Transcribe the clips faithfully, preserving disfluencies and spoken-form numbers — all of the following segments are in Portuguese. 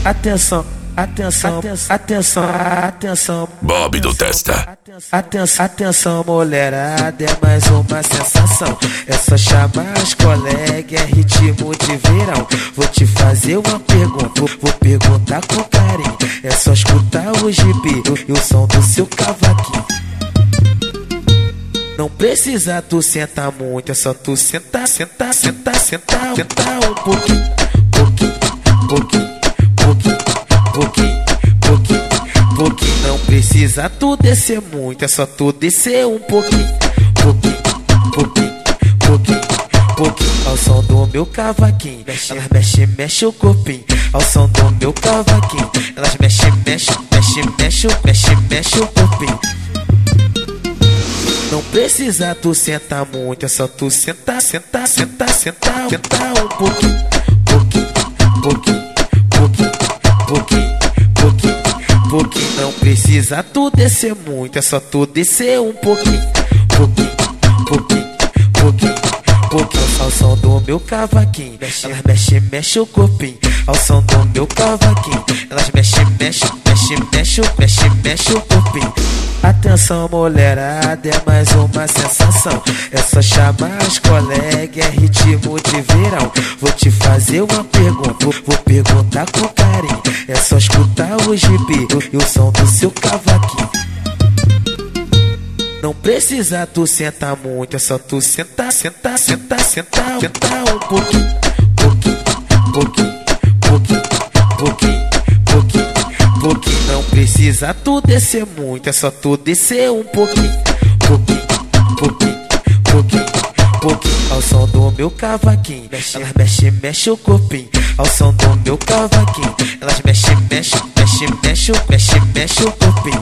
Atenção, atenção, atenção, atenção. Bob do Testa. Atenção, atenção, mulherada, é mais uma sensação. É só chamar as colegas, é ritmo de verão. Vou te fazer uma pergunta, vou perguntar com carinho. É só escutar o gibi e o som do seu cavaquinho. Não precisa tu sentar muito, é só tu sentar, sentar, sentar, sentar, sentar um pouquinho, pouquinho, pouquinho, pouquinho, pouquinho, pouquinho, pouquinho. Não precisa tu descer muito, é só tu descer um pouquinho, pouquinho, pouquinho, pouquinho, pouquinho. Ao som do meu cavaquinho, elas mexe, mexe o corpinho. Ao som do meu cavaquinho, elas mexe, mexe, mexe, mexe, mexe, mexe o corpinho. Não precisa tu sentar muito, é só tu sentar, sentar, sentar, sentar, sentar um pouquinho, pouquinho, pouquinho, pouquinho, pouquinho, pouquinho, pouquinho. Não precisa tu descer muito, é só tu descer um pouquinho, pouquinho, pouquinho, pouquinho, pouquinho. Ao som do meu cavaquinho, elas mexe, mexe o corpinho. Ao som do meu cavaquinho, elas mexe, mexe, mexe, mexe, mexe, mexe o corpinho. Atenção, mulherada, é mais uma sensação. É só chamar as colegas, é ritmo de verão. Vou te fazer uma pergunta, vou perguntar com carinho. É só escutar o gibi e o som do seu cavaquinho. Não precisa tu sentar muito, é só tu sentar, sentar, sentar, sentar, sentar um pouquinho, pouquinho, pouquinho, pouquinho, pouquinho, pouquinho, pouquinho. Não precisa tu descer muito, é só tu descer um pouquinho, pouquinho, pouquinho, pouquinho, pouquinho. Ao som do meu cavaquinho, elas mexe, mexe o corpinho. Ao som do meu cavaquinho, elas mexe, mexe, mexe, mexe, mexe, mexe o corpinho.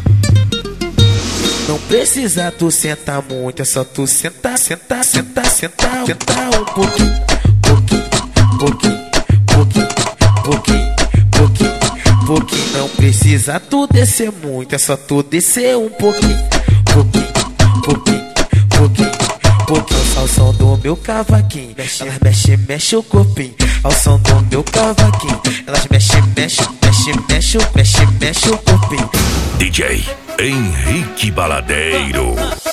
Não precisa tu sentar muito, é só tu sentar, sentar, sentar, sentar, sentar um pouquinho, pouquinho, pouquinho, pouquinho, pouquinho, pouquinho, pouquinho. Não precisa tu descer muito, é só tu descer um pouquinho, pouquinho, pouquinho, pouquinho, pouquinho. Ao som do meu cavaquinho, elas mexe, mexe o corpinho. Ao som do meu cavaquinho, elas mexe, mexe, mexe, mexe, mexe, mexe o corpinho. D J Henrique Baladeiro.